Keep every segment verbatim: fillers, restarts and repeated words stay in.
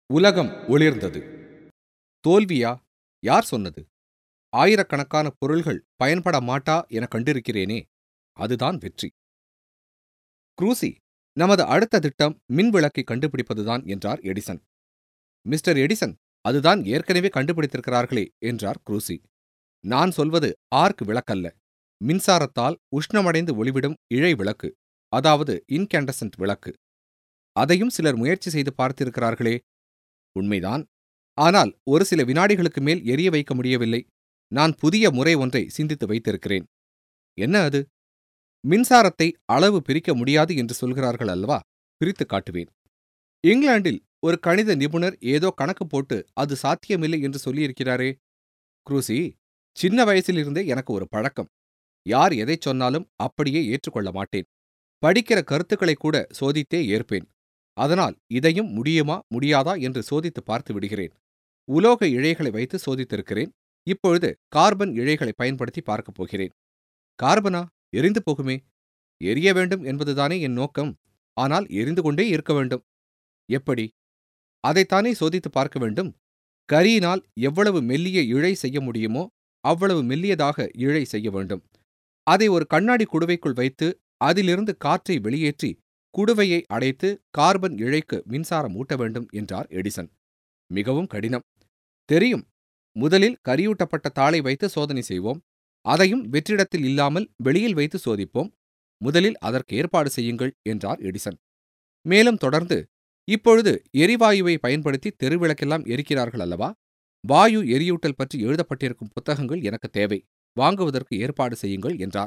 உலகம் ஒளிர்ந்தது. தோல்வியா? யார் சொன்னது? ஆயிரக்கணக்கான பொருள்கள் பயன்பட மாட்டா என கண்டிருக்கிறேனே, அதுதான் வெற்றி. குரூசி, நமது அடுத்த திட்டம் மின் விளக்கை கண்டுபிடிப்பதுதான் என்றார் எடிசன். மிஸ்டர் எடிசன், அதுதான் ஏற்கனவே கண்டுபிடித்திருக்கிறார்களே என்றார் குரூசி. நான் சொல்வது ஆர்க் விளக்கல்ல, மின்சாரத்தால் உஷ்ணமடைந்து ஒளிவிடும் இழை விளக்கு, அதாவது இன்கேண்டசன்ட் விளக்கு. அதையும் சிலர் முயற்சி செய்து பார்த்திருக்கிறார்களே. உண்மைதான். ஆனால் ஒரு சில வினாடிகளுக்கு மேல் எரிய வைக்க முடியவில்லை. நான் புதிய முறை ஒன்றை சிந்தித்து வைத்திருக்கிறேன். என்ன அது? மின்சாரத்தை அளவு பிரிக்க முடியாது என்று சொல்கிறார்கள் அல்லவா? பிரித்துக் காட்டுவேன். இங்கிலாந்தில் ஒரு கணித நிபுணர் ஏதோ கணக்கு போட்டு அது சாத்தியமில்லை என்று சொல்லியிருக்கிறாரே. குரூசி, சின்ன வயசிலிருந்தே எனக்கு ஒரு பழக்கம். யார் எதைச் சொன்னாலும் அப்படியே ஏற்றுக்கொள்ள மாட்டேன். படிக்கிற கருத்துக்களை கூட சோதித்தே ஏற்பேன். அதனால் இதையும் முடியுமா முடியாதா என்று சோதித்து பார்த்து விடுகிறேன். உலோக இழைகளை வைத்து சோதித்திருக்கிறேன். இப்பொழுது கார்பன் இழைகளை பயன்படுத்தி பார்க்கப் போகிறேன். கார்பனா? எரிந்து போகுமே. எரிய வேண்டும் என்பதுதானே என் நோக்கம். ஆனால் எரிந்து கொண்டே இருக்க வேண்டும். எப்படி? அதைத்தானே சோதித்து பார்க்க வேண்டும். கரியினால் எவ்வளவு மெல்லிய இழை செய்ய முடியுமோ அவ்வளவு மெல்லியதாக இழை செய்ய வேண்டும். அதை ஒரு கண்ணாடி குடுவைக்குள் வைத்து அதிலிருந்து காற்றை வெளியேற்றி குடுவையை அடைத்து கார்பன் இழைக்கு மின்சாரம் ஊட்ட வேண்டும் என்றார் எடிசன். மிகவும் கடினம். தெரியும். முதலில் கரியூட்டப்பட்ட தாளை வைத்து சோதனை செய்வோம். அதையும் வெற்றிடத்தில் இல்லாமல் வெளியில் வைத்து சோதிப்போம். முதலில் அதற்கு ஏற்பாடு செய்யுங்கள் என்றார் எடிசன். மேலும் தொடர்ந்து, இப்பொழுது எரிவாயுவை பயன்படுத்தி தெருவிளக்கெல்லாம் எரிக்கிறார்கள் அல்லவா? வாயு எரியூட்டல் பற்றி எழுதப்பட்டிருக்கும் புத்தகங்கள் எனக்கு தேவை. வாங்குவதற்கு ஏற்பாடு செய்யுங்கள் என்றார்.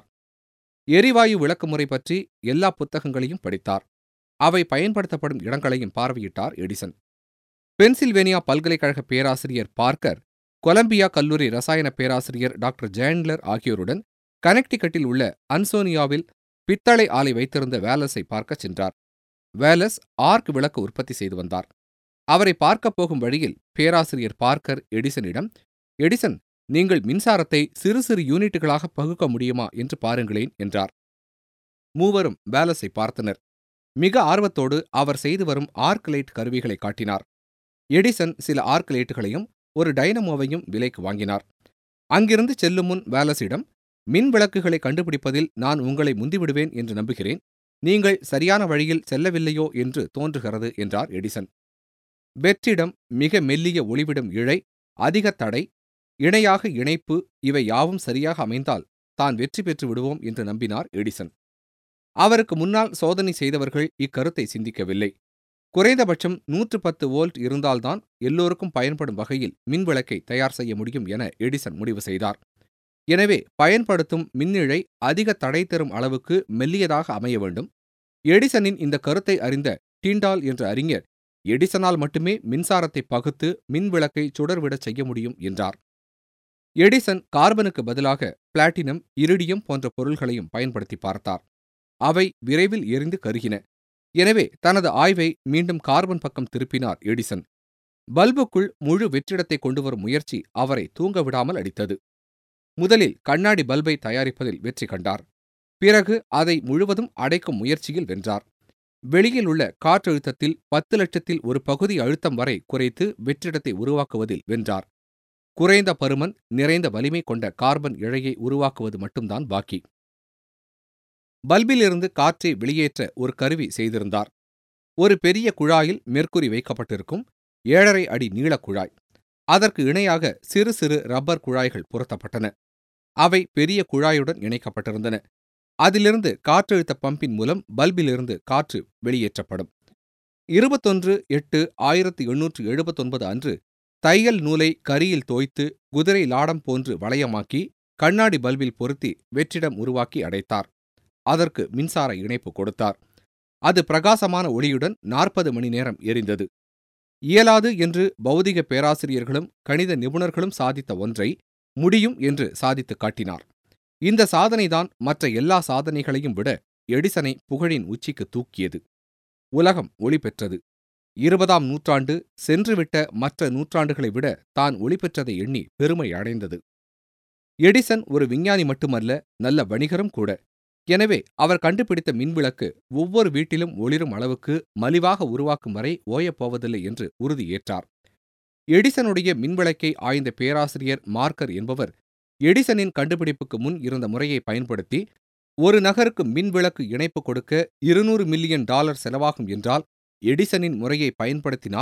எரிவாயு விளக்கு முறை பற்றி எல்லா புத்தகங்களையும் படித்தார். அவை பயன்படுத்தப்படும் இடங்களையும் பார்வையிட்டார் எடிசன். பென்சில்வேனியா பல்கலைக்கழக பேராசிரியர் பார்க்கர், கொலம்பியா கல்லூரி ரசாயன பேராசிரியர் டாக்டர் ஜேண்ட்லர் ஆகியோருடன் கனெக்டிகட்டில் உள்ள அன்சோனியாவில் பித்தளை ஆலை வைத்திருந்த வேலஸை பார்க்கச் சென்றார். வேலஸ் ஆர்க் விளக்கு உற்பத்தி செய்து வந்தார். அவரை பார்க்கப் போகும் வழியில் பேராசிரியர் பார்க்கர் எடிசனிடம், எடிசன், நீங்கள் மின்சாரத்தை சிறு சிறு யூனிட்டுகளாக பகுக்க முடியுமா என்று பாருங்களேன் என்றார். மூவரும் வேலஸை பார்த்தனர். மிக ஆர்வத்தோடு அவர் செய்து வரும் ஆர்க் லைட் கருவிகளை காட்டினார். எடிசன் சில ஆர்க் லைட்டுகளையும் ஒரு டைனமோவையும் விலைக்கு வாங்கினார். அங்கிருந்து செல்லும் முன் வேலஸிடம், மின் விளக்குகளை கண்டுபிடிப்பதில் நான் உங்களை முந்திவிடுவேன் என்று நம்புகிறேன். நீங்கள் சரியான வழியில் செல்லவில்லையோ என்று தோன்றுகிறது என்றார் எடிசன். வெற்றிடம், மிக மெல்லிய ஒளிவிடும் இழை, அதிக தடை, இணையாக இணைப்பு, இவை யாவும் சரியாக அமைந்தால் தான் வெற்றி பெற்று விடுவோம் என்று நம்பினார் எடிசன். அவருக்கு முன்னால் சோதனை செய்தவர்கள் இக்கருத்தை சிந்திக்கவில்லை. குறைந்தபட்சம் நூற்று பத்து வோல்ட் இருந்தால்தான் எல்லோருக்கும் பயன்படும் வகையில் மின்விளக்கை தயார் செய்ய முடியும் என எடிசன் முடிவு செய்தார். எனவே பயன்படுத்தும் மின்னிழை அதிக தடை தரும் அளவுக்கு மெல்லியதாக அமைய வேண்டும். எடிசனின் இந்த கருத்தை அறிந்த டீண்டால் என்ற அறிஞர், எடிசனால் மட்டுமே மின்சாரத்தை பகுத்து மின்விளக்கை சுடர்விடச் செய்ய முடியும் என்றார். எடிசன் கார்பனுக்கு பதிலாக பிளாட்டினம், இரிடியம் போன்ற பொருள்களையும் பயன்படுத்தி பார்த்தார். அவை விரைவில் எரிந்து கருகின. எனவே தனது ஆய்வை மீண்டும் கார்பன் பக்கம் திருப்பினார் எடிசன். பல்புக்குள் முழு வெற்றிடத்தை கொண்டுவரும் முயற்சி அவரை தூங்க விடாமல் அடித்தது. முதலில் கண்ணாடி பல்பை தயாரிப்பதில் வெற்றி கண்டார். பிறகு அதை முழுவதும் அடைக்கும் முயற்சியில் வென்றார். வெளியில் உள்ள காற்றழுத்தத்தில் பத்து லட்சத்தில் ஒரு பகுதி அழுத்தம் வரை குறைத்து வெற்றிடத்தை உருவாக்குவதில் வென்றார். குறைந்த பருமன், நிறைந்த வலிமை கொண்ட கார்பன் இழையை உருவாக்குவது மட்டும்தான் பாக்கி. பல்பிலிருந்து காற்றை வெளியேற்ற ஒரு கருவி செய்திருந்தார். ஒரு பெரிய குழாயில் மெர்க்குரி வைக்கப்பட்டிருக்கும். ஏழரை அடி நீள குழாய். அதற்கு இணையாக சிறு சிறு ரப்பர் குழாய்கள் பொருத்தப்பட்டன. அவை பெரிய குழாயுடன் இணைக்கப்பட்டிருந்தன. அதிலிருந்து காற்றழுத்த பம்பின் மூலம் பல்பிலிருந்து காற்று வெளியேற்றப்படும். இருபத்தொன்று எட்டு ஆயிரத்து எண்ணூற்று எழுபத்தொன்பது அன்று தையல் நூலை கரியில் தோய்த்து குதிரை லாடம் போன்று வளையமாக்கி கண்ணாடி பல்பில் பொருத்தி வெற்றிடம் உருவாக்கி அடைத்தார். அதற்கு மின்சார இணைப்பு கொடுத்தார். அது பிரகாசமான ஒளியுடன் நாற்பது மணி நேரம் எரிந்தது. இயலாது என்று பௌதிக பேராசிரியர்களும் கணித நிபுணர்களும் சாதித்த ஒன்றை முடியும் என்று சாதித்துக் காட்டினார். இந்த சாதனைதான் மற்ற எல்லா சாதனைகளையும் விட எடிசனை புகழின் உச்சிக்கு தூக்கியது. உலகம் ஒளி பெற்றது. இருபதாம் நூற்றாண்டு சென்றுவிட்ட மற்ற நூற்றாண்டுகளை விட தான் ஒளி பெற்றதை எண்ணி பெருமை அடைந்தது. எடிசன் ஒரு விஞ்ஞானி மட்டுமல்ல, நல்ல வணிகரும் கூட. எனவே அவர் கண்டுபிடித்த மின்விளக்கு ஒவ்வொரு வீட்டிலும் ஒளிரும் அளவுக்கு மலிவாக உருவாக்கும் வரை ஓயப்போவதில்லை என்று உறுதியேற்றார். எடிசனுடைய மின்விளக்கை ஆய்ந்த பேராசிரியர் மார்க்கர் என்பவர் எடிசனின் கண்டுபிடிப்புக்கு முன் இருந்த முறையை பயன்படுத்தி ஒரு நகருக்கு மின்விளக்கு இணைப்பு கொடுக்க இருநூறு மில்லியன் டாலர் செலவாகும் என்றால் எடிசனின் முறையை பயன்படுத்தினால்